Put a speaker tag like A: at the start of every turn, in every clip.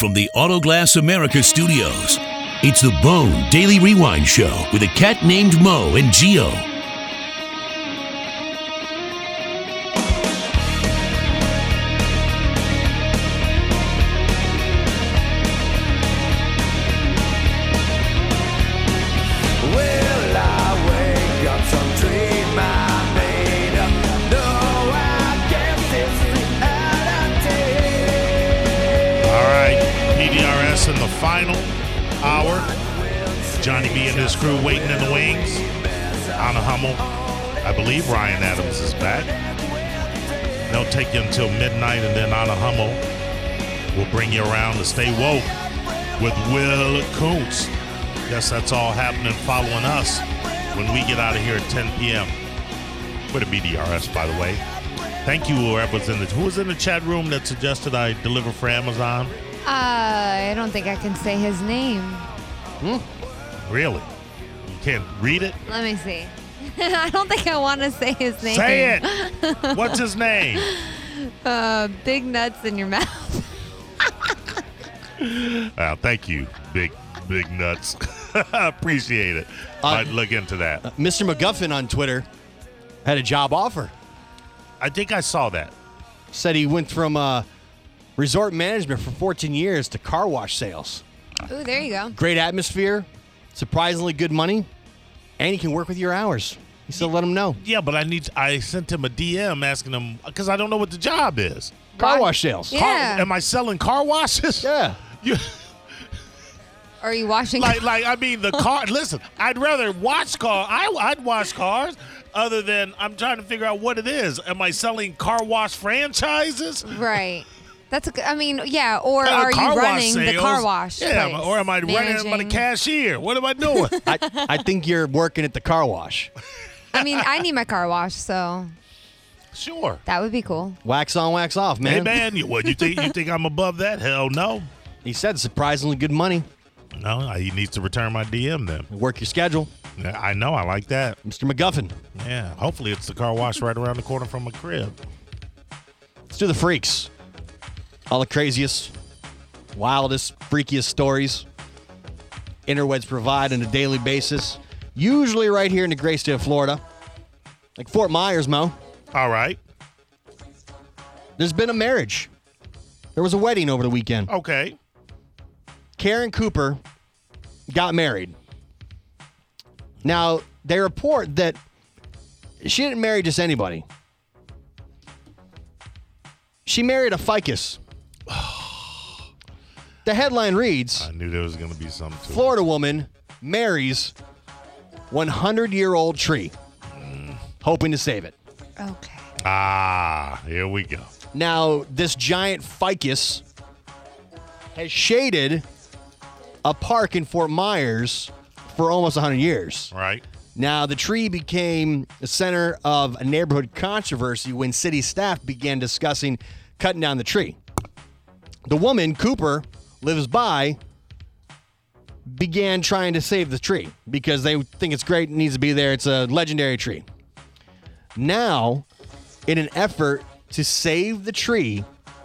A: from the Autoglass America studios. It's the Bone Daily Rewind Show with a cat named Mo and Geo.
B: In the final hour, Johnny B and his crew waiting in the wings. Anna Hummel, I believe Ryan Adams is back. They'll take you until midnight, and then Anna Hummel will bring you around to stay woke with Will Kuntz. Guess that's all happening following us when we get out of here at 10 p.m. with a BDRS, by the way. Thank you, who was in the chat room that suggested I deliver for Amazon.
C: I don't think I can say his name.
B: Really? You can't read it?
C: Let me see. I don't think I want to say his name.
B: Say it! What's his name?
C: Big nuts in your mouth.
B: Thank you, big nuts. Appreciate it. Might look into that.
D: Mr. McGuffin on Twitter had a job offer.
B: I think I saw that.
D: Said he went from resort management for 14 years to car wash sales.
C: Ooh, there you go.
D: Great atmosphere, surprisingly good money, and he can work with your hours. You still let him know.
B: Yeah, but I sent him a DM asking him, because I don't know what the job is.
D: Car wash sales.
C: Yeah.
B: Am I selling car washes?
D: Yeah.
C: Are you washing?
B: The car. Listen, I'd rather wash cars. I'd wash cars. Other than I'm trying to figure out what it is. Am I selling car wash franchises?
C: Right. That's or are you running the car wash?
B: Yeah,
C: place?
B: or am I running? I'm a cashier. What am I doing?
D: I think you're working at the car wash.
C: I need my car wash, so
B: sure.
C: That would be cool.
D: Wax on, wax off, man.
B: Hey, man, you think I'm above that? Hell no.
D: He said surprisingly good money.
B: No, he needs to return my DM then.
D: Work your schedule.
B: Yeah, I know. I like that.
D: Mr. McGuffin.
B: Yeah, hopefully it's the car wash right around the corner from my crib.
D: Let's do the freaks. All the craziest, wildest, freakiest stories interwebs provide on a daily basis, usually right here in the great state of Florida, like Fort Myers, Mo.
B: All right.
D: There's been a marriage. There was a wedding over the weekend.
B: Okay.
D: Karen Cooper got married. Now, they report that she didn't marry just anybody. She married a ficus. The headline reads,
B: I knew there was going to be something to
D: Florida woman marries 100-year-old tree, hoping to save it.
C: Okay.
B: Here we go.
D: Now, this giant ficus has shaded a park in Fort Myers for almost 100 years.
B: Right.
D: Now, the tree became the center of a neighborhood controversy when city staff began discussing cutting down the tree. The woman, Cooper, lives by, began trying to save the tree because they think it's great, it needs to be there. It's a legendary tree. Now, in an effort to save the tree,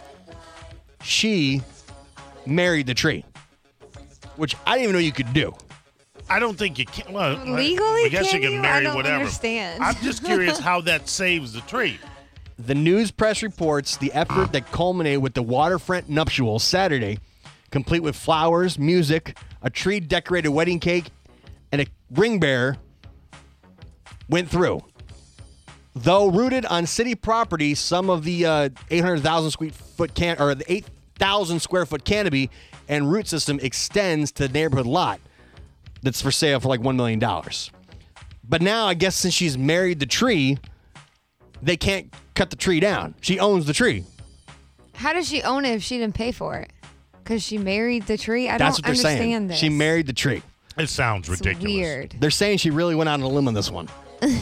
D: she married the tree, which I didn't even know you could do.
B: I don't think you can. Well,
C: legally,
B: I guess you can marry
C: I don't
B: whatever.
C: understand.
B: I'm just curious how that saves the tree.
D: The news press reports the effort that culminated with the waterfront nuptials Saturday, complete with flowers, music, a tree-decorated wedding cake, and a ring bearer, went through. Though rooted on city property, some of the 800,000 the 8,000 square foot canopy and root system extends to the neighborhood lot that's for sale for like $1 million. But now, I guess since she's married the tree, they can't cut the tree down. She owns the tree.
C: How does she own it if she didn't pay for it? Because she married the tree?
D: That's what they're saying.
C: Understand this.
D: She married the tree.
B: It sounds
C: It's
B: ridiculous.
C: weird.
D: They're saying she really went out on a limb on this one.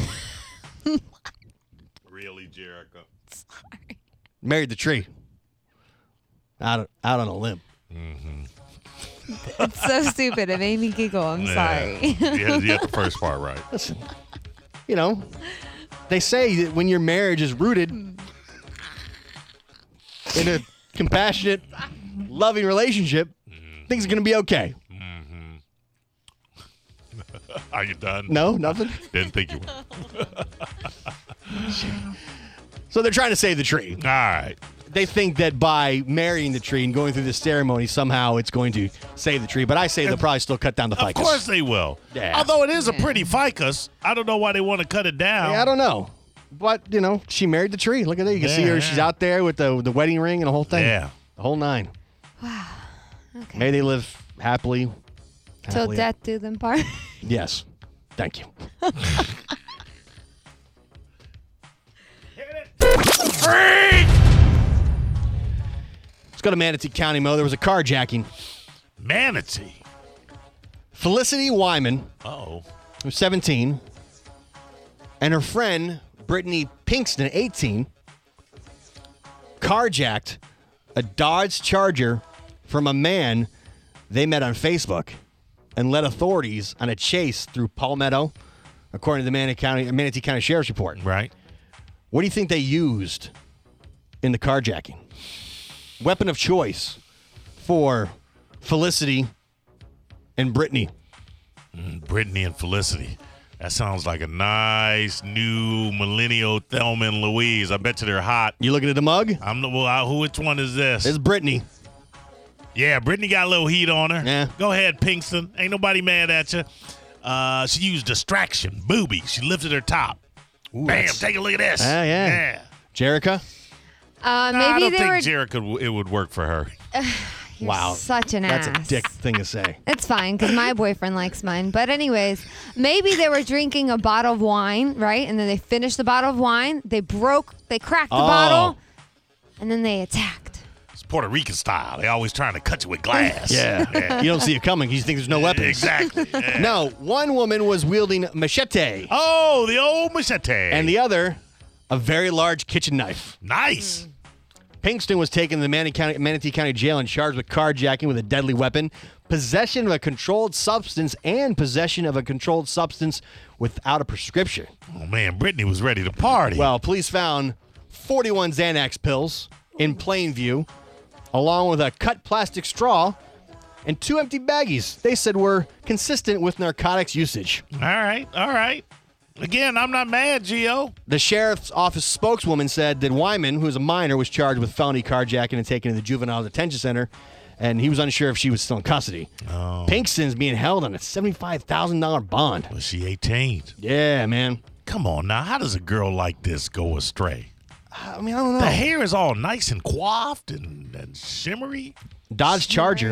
B: Really, Jericho?
D: Married the tree. Out on a limb.
C: It's so stupid. It made me giggle. I'm sorry.
B: You had the first part right.
D: Listen, they say that when your marriage is rooted in a compassionate loving relationship, things are going to be okay.
B: Are you done?
D: No, nothing.
B: Didn't think you were.
D: So they're trying to save the tree.
B: All right.
D: They think that by marrying the tree and going through this ceremony, somehow it's going to save the tree. But I say they'll probably still cut down the ficus.
B: Of course they will.
D: Yeah.
B: Although it is a pretty ficus, I don't know why they want to cut it down.
D: Yeah, I don't know. But, she married the tree. Look at that. You can see her.
B: Yeah.
D: She's out there with the wedding ring and the whole thing.
B: Yeah.
D: The whole nine.
C: Wow. Okay.
D: May they live happily.
C: Till
D: happily-
C: death do them part.
D: Yes. Thank you.
B: Freak!
D: Let's go to Manatee County, Mo. There was a carjacking.
B: Manatee.
D: Felicity Wyman,
B: Uh-oh.
D: who's 17, and her friend, Brittany Pinkston, 18, carjacked a Dodge Charger from a man they met on Facebook and led authorities on a chase through Palmetto, according to the Manatee County Sheriff's Report.
B: Right.
D: What do you think they used in the carjacking? Weapon of choice for Felicity and Brittany.
B: Brittany and Felicity. That sounds like a nice new millennial Thelma and Louise. I bet you they're hot.
D: You looking at the mug?
B: Which one is this?
D: It's Brittany.
B: Yeah, Brittany got a little heat on her.
D: Yeah.
B: Go ahead, Pinkston. Ain't nobody mad at you. She used distraction. Booby. She lifted her top.
D: Ooh,
B: Bam,
D: that's-
B: take a look at this.
D: Yeah. Jerica?
B: I
C: Maybe
B: don't
C: they
B: think
C: were.
B: Jerica, it would work for her.
C: You're
D: Wow.
C: such an
D: That's
C: ass.
D: a dick thing to say.
C: It's fine because my boyfriend likes mine. But anyways, maybe they were drinking a bottle of wine, right? And then they finished the bottle of wine. They cracked the bottle, and then they attacked.
B: It's Puerto Rican style. They always trying to cut you with glass.
D: Yeah. You don't see it coming. You think there's no weapons.
B: Exactly. Yeah.
D: No, one woman was wielding machete,
B: Oh, the old machete.
D: and the other, a very large kitchen knife.
B: Nice.
D: Pinkston was taken to the Manatee County Jail and charged with carjacking with a deadly weapon, possession of a controlled substance, and possession of a controlled substance without a prescription.
B: Oh, man, Brittany was ready to party.
D: Well, police found 41 Xanax pills in plain view, along with a cut plastic straw and 2 empty baggies they said were consistent with narcotics usage.
B: All right. Again, I'm not mad, Gio.
D: The sheriff's office spokeswoman said that Wyman, who is a minor, was charged with felony carjacking and taken to the juvenile detention center, and he was unsure if she was still in custody.
B: Oh.
D: Pinkston's being held on a $75,000 bond.
B: Was she 18?
D: Yeah, man.
B: Come on now. How does a girl like this go astray?
D: I mean, I don't know.
B: The hair is all nice and coiffed and shimmery.
D: Dodge Charger.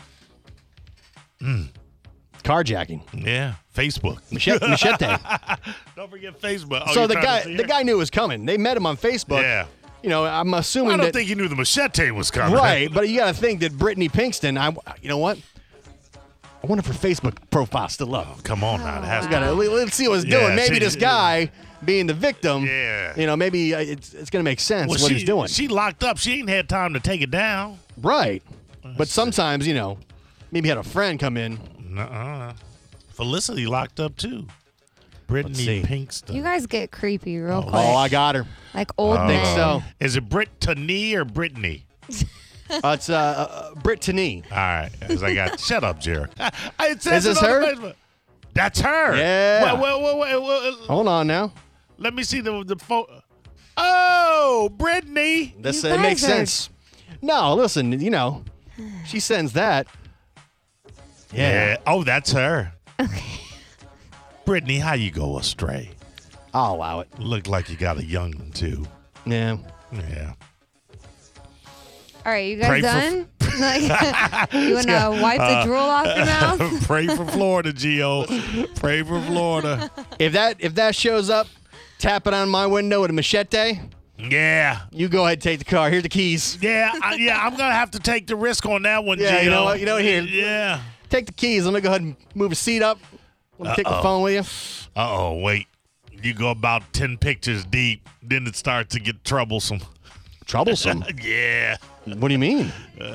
D: Carjacking.
B: Yeah. Facebook.
D: Machete.
B: Don't forget Facebook. Oh,
D: So
B: you're
D: the
B: trying to see
D: guy
B: her?
D: knew it was coming. They met him on Facebook.
B: Yeah.
D: I'm assuming
B: I don't
D: that
B: think he knew the machete was coming.
D: right, but you got to think that Brittany Pinkston. You know what? I wonder if her Facebook profile's still up.
B: Come on now. It has to
D: Let's see what it's
B: Yeah,
D: doing. Maybe
B: she-
D: this guy being the victim.
B: Yeah.
D: Maybe it's going to make sense
B: Well,
D: what he's doing.
B: She locked up. She ain't had time to take it down.
D: Right. But sometimes maybe had a friend come in.
B: Nuh-uh. Felicity locked up too. Brittany
D: see.
B: Pinkston.
C: You guys get creepy real quick.
D: Oh, I got her.
C: Like old
D: I think
C: men.
D: so.
B: Is it Brittany or Brittany?
D: It's Brittany.
B: All right. 'Cause I got shut up, Jared. It says
D: Is this
B: it on the
D: her?
B: Facebook. That's her.
D: Yeah.
B: Wait.
D: Hold on now.
B: Let me see the photo. Oh, Brittany.
D: This
C: You
D: it makes
C: guys are-
D: sense. No, listen. She sends that. Yeah.
B: Oh, that's her. Okay. Brittany, how you go astray?
D: I'll allow it.
B: Look like you got a young one too.
D: Yeah.
B: Yeah.
C: All right, you
B: Pray
C: guys
B: for-
C: done? Like, you want to wipe the drool off your mouth?
B: Pray for Florida, Gio. Pray for Florida.
D: If that shows up, tap it on my window with a machete.
B: Yeah.
D: You go ahead and take the car. Here's the keys.
B: Yeah, I'm gonna have to take the risk on that one,
D: Yeah,
B: Gio.
D: you know what? You know what, here.
B: Yeah.
D: Take the keys. I'm gonna go ahead and move a seat up. Let me take the phone with you.
B: Wait. You go about 10 pictures deep, then it starts to get troublesome.
D: Troublesome.
B: Yeah.
D: What do you mean?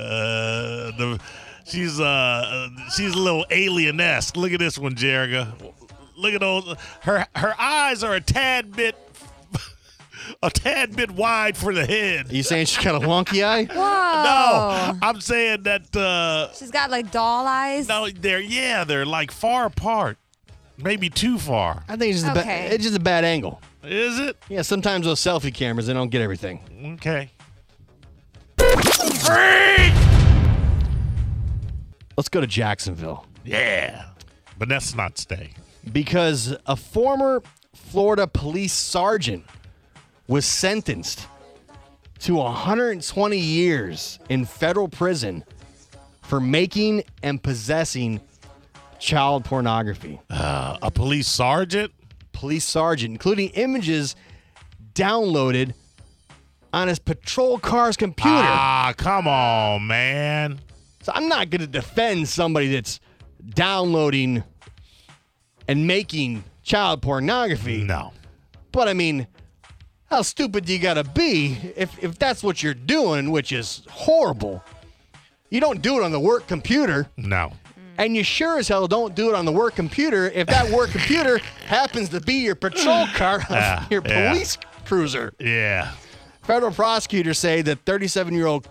B: She's a little alien-esque. Look at this one, Jerica. Look at those. Her eyes are a tad bit a tad bit wide for the head.
D: Are you saying she's got a wonky eye?
C: Whoa.
B: No, I'm saying that.
C: She's got like doll eyes.
B: No, they're like far apart, maybe too far.
D: I think it's just,
C: Okay.
D: it's just a bad angle.
B: Is it?
D: Yeah, sometimes those selfie cameras, they don't get everything.
B: Okay.
D: Let's go to Jacksonville.
B: Yeah, but that's not stay.
D: Because a former Florida police sergeant was sentenced to 120 years in federal prison for making and possessing child pornography.
B: A police sergeant?
D: Police sergeant, including images downloaded on his patrol car's computer.
B: Ah, come on, man.
D: So I'm not going to defend somebody that's downloading and making child pornography.
B: No.
D: But I mean, how stupid do you got to be if that's what you're doing, which is horrible? You don't do it on the work computer.
B: No.
D: And you sure as hell don't do it on the work computer if that work computer happens to be your patrol car, your police cruiser.
B: Yeah.
D: Federal prosecutors say that 37-year-old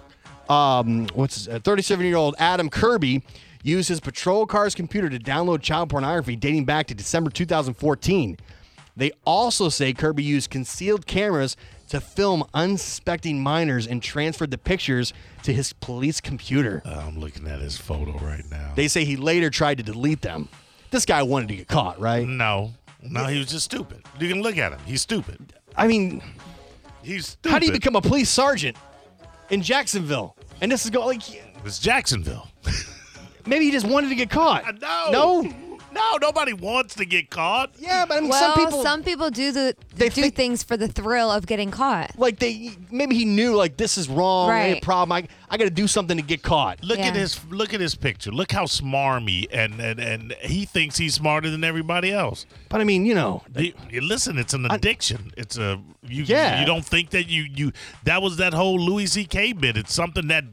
D: Adam Kirby used his patrol car's computer to download child pornography dating back to December 2014. They also say Kirby used concealed cameras to film unsuspecting minors and transferred the pictures to his police computer.
B: I'm looking at his photo right now.
D: They say he later tried to delete them. This guy wanted to get caught, right?
B: No, he was just stupid. You can look at him. He's stupid.
D: I mean,
B: He's stupid.
D: how do you become a police sergeant in Jacksonville? And this is going like
B: It's Jacksonville.
D: maybe he just wanted to get caught.
B: No, nobody wants to get caught.
D: Yeah, but I mean,
C: Well, some people do
D: They think-
C: things for the thrill of getting caught.
D: like maybe he knew like this is wrong,
C: Right.
D: ain't a problem. I got to do something to get caught.
B: Look at
C: Yeah.
B: his picture. Look how smarmy and he thinks he's smarter than everybody else.
D: But I mean, you know,
B: Listen, it's an addiction. It's a you.
D: Yeah.
B: You don't think that you that was that whole Louis C.K. bit. It's something that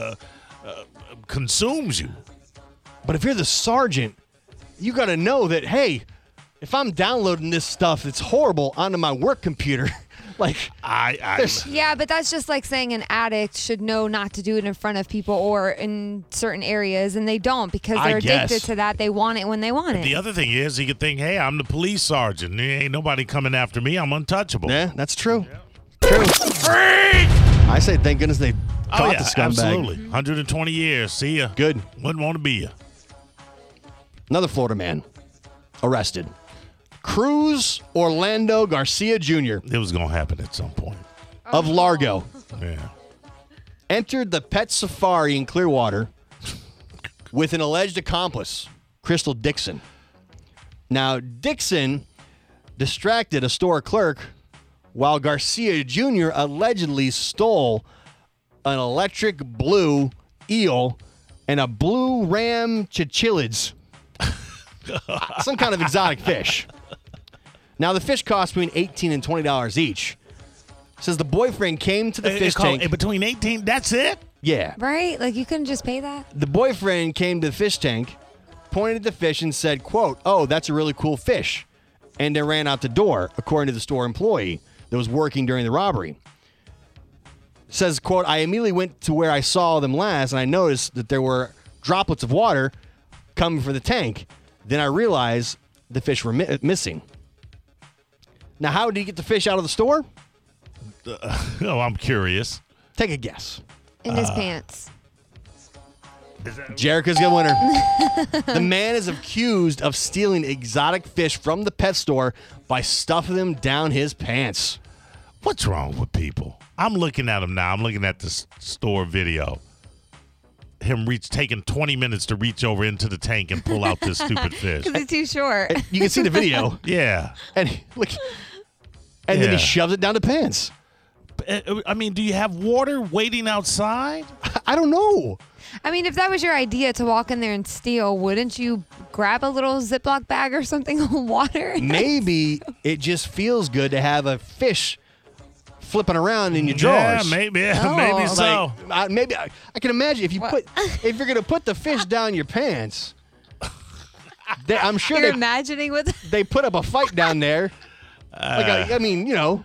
B: consumes you.
D: but if you're the sergeant, you got to know that hey, if I'm downloading this stuff that's horrible onto my work computer, like
B: I
D: there's-
C: Yeah, but that's just like saying an addict should know not to do it in front of people or in certain areas, and they don't because
D: I
C: they're addicted
D: guess.
C: to that. They want it when they want it.
B: The other thing is, he could think, "Hey, I'm the police sergeant. There ain't nobody coming after me. I'm untouchable."
D: yeah, that's true. True. I say thank goodness they caught
B: Oh yeah,
D: the scumbag.
B: absolutely. 120 years. See ya.
D: Good.
B: Wouldn't want to be ya.
D: Another Florida man arrested. Cruz Orlando Garcia Jr.
B: It was gonna happen at some point.
D: of Largo
B: Yeah.
D: entered the pet safari in Clearwater with an alleged accomplice, Crystal Dixon. Now, Dixon distracted a store clerk while Garcia Jr. allegedly stole an electric blue eel and a blue ram chichilids, some kind of exotic fish. Now, the fish cost between $18 and $20 each. Says the boyfriend came to the fish tank.
B: Between 18. That's it.
D: Yeah.
C: Right? Like you couldn't just pay that?
D: The boyfriend came to the fish tank, pointed at the fish, and said, quote, "Oh, that's a really cool fish," and then ran out the door, according to the store employee that was working during the robbery. Says, quote, "I immediately went to where I saw them last, and I noticed that there were droplets of water coming from the tank. Then I realized the fish were missing." Now, how did he get the fish out of the store?
B: Oh, I'm curious.
D: Take a guess.
C: In his pants.
D: Jerica's the winner. The man is accused of stealing exotic fish from the pet store by stuffing them down his pants.
B: What's wrong with people? I'm looking at him now. I'm looking at this store video. Him taking 20 minutes to reach over into the tank and pull out this stupid fish.
C: Because it's too short.
D: You can see the video,
B: Yeah.
D: and look, and then
B: Yeah.
D: he shoves it down the pants.
B: I mean, do you have water waiting outside?
D: I don't know.
C: I mean, if that was your idea to walk in there and steal, wouldn't you grab a little Ziploc bag or something of water?
D: Maybe it just feels good to have a fish flipping around in your drawers.
B: Yeah, maybe. Yeah,
C: Oh.
B: maybe so.
D: Maybe I can imagine if you're gonna put the fish down your pants. I'm sure
C: You're imagining with
D: they put up a fight down there. I mean, you know,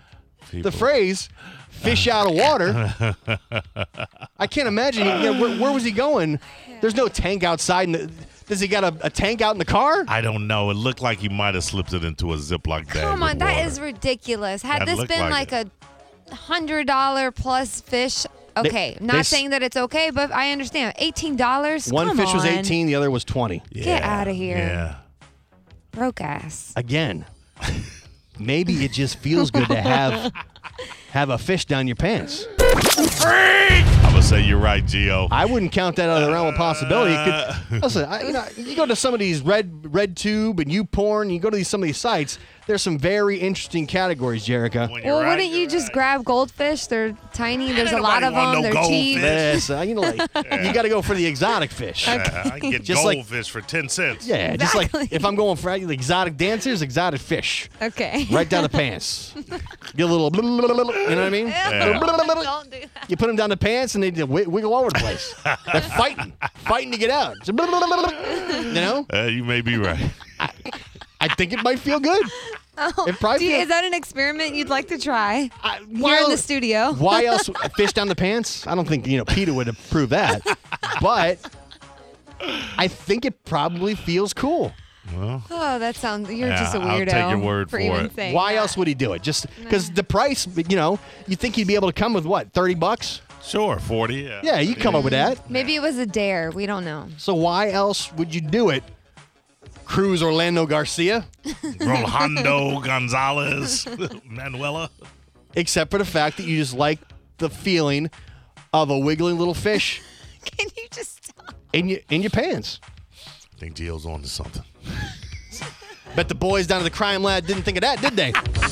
D: the phrase "fish out of water." I can't imagine. Where was he going? There's no tank outside. Does he got a tank out in the car?
B: I don't know. It looked like he might have slipped it into a Ziploc bag.
C: Come on,
B: with
C: that
B: water.
C: is ridiculous. Had
B: That
C: this
B: looked
C: been
B: like
C: like a $100 plus fish, okay. Not saying that it's okay, but I understand. $18.
D: One
C: Come
D: fish was
C: on.
D: 18, the other was 20.
C: Get outta here.
B: Yeah.
C: Broke ass.
D: Again, maybe it just feels good to have a fish down your pants.
B: I'm going to say you're right, Gio.
D: I wouldn't count that out of the realm of possibility. Listen, you go to some of these red tube and YouPorn, you go to some of these sites, there's some very interesting categories, Jerica.
B: When you're
C: Well,
B: right,
C: wouldn't you
B: you're
C: just
B: right.
C: grab goldfish? They're tiny. There's a
B: Ain't
C: lot of
B: nobody
C: them.
B: want no
C: They're cheap.
B: goldfish.
D: Yes, you got to go for the exotic fish.
B: I can get
D: Just like-
B: goldfish for 10 cents.
D: Yeah, just like
C: Exactly.
D: if I'm going for exotic dancers, exotic fish.
C: Okay.
D: Right down the pants. Get a little, you know what I mean?
C: Don't do that.
D: You put them down the pants and they just wiggle all over the place. They're fighting to get out. You know?
B: You may be right.
D: I think it might feel good. It probably
C: Is that an experiment you'd like to try here in
D: why-
C: the studio?
D: Why else fish down the pants? I don't think Peter would approve that, but I think it probably feels cool.
C: Oh, that sounds. You're
B: Yeah,
C: just a
B: I'll
C: weirdo.
B: take your word for
C: even
B: it.
C: saying
D: Why
C: that.
D: else would he do it? Just because the price, you think he'd be able to come with what, $30?
B: Sure, 40. Yeah,
D: Yeah, you come up with that.
C: Maybe it was a dare. We don't know.
D: So why else would you do it? Cruz Orlando Garcia,
B: Rolando Gonzalez, Manuela.
D: except for the fact that you just like the feeling of a wiggling little fish
C: Can you just stop?
D: in your pants.
B: I think Gio's on to something.
D: Bet the boys down at the crime lab didn't think of that, did they?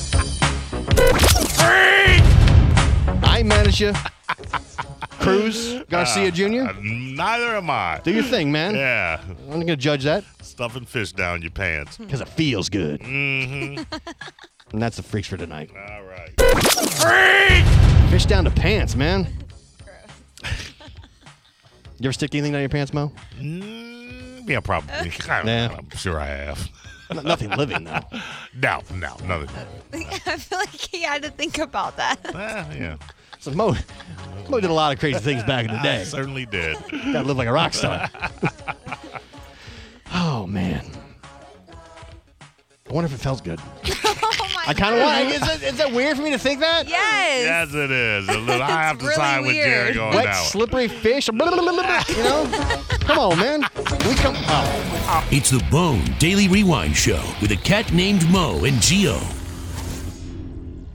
D: I manage you. Cruz Garcia Jr.
B: Neither am I.
D: Do your thing, man.
B: Yeah,
D: I'm not going to judge that
B: stuffing fish down your pants.
D: because it feels good. Mm-hmm. And that's the freaks for tonight.
B: All right.
D: Fish down the pants, man. You ever stick anything down your pants, Mo?
B: Yeah, probably.
D: Yeah.
B: I'm sure I have.
D: Nothing living, though.
B: No, nothing.
C: I feel like he had to think about that.
B: Yeah,
D: So Mo did a lot of crazy things back in the
B: I
D: day.
B: certainly did.
D: Gotta live like a rock star. Oh, man. I wonder if it felt good. I kind of want. Is that weird for me to think that?
C: Yes.
B: Yes, it is. I have to
C: really
B: side with
C: weird.
B: Jerry on
D: Wet,
B: that one.
D: slippery fish. Come on, man. We come. Oh.
A: It's the Bone Daily Rewind Show with a cat named Mo and Gio.